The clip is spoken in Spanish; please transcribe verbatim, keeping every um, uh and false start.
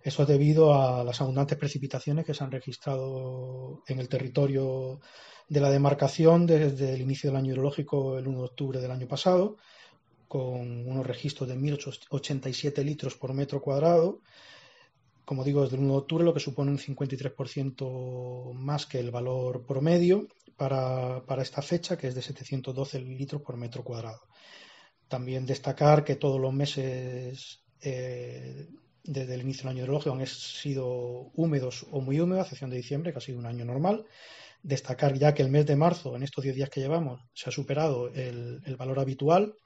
Eso es debido a las abundantes precipitaciones que se han registrado en el territorio de la demarcación desde el inicio del año hidrológico, el uno de octubre del año pasado, con unos registros de mil ochenta y siete litros por metro cuadrado, como digo, desde el uno de octubre, lo que supone un cincuenta y tres por ciento más que el valor promedio para, para esta fecha, que es de setecientos doce litros por metro cuadrado. También destacar que todos los meses eh, desde el inicio del año hidrológico han sido húmedos o muy húmedos, a excepción de diciembre, que ha sido un año normal. Destacar ya que el mes de marzo, en estos diez días que llevamos, se ha superado el, el valor habitual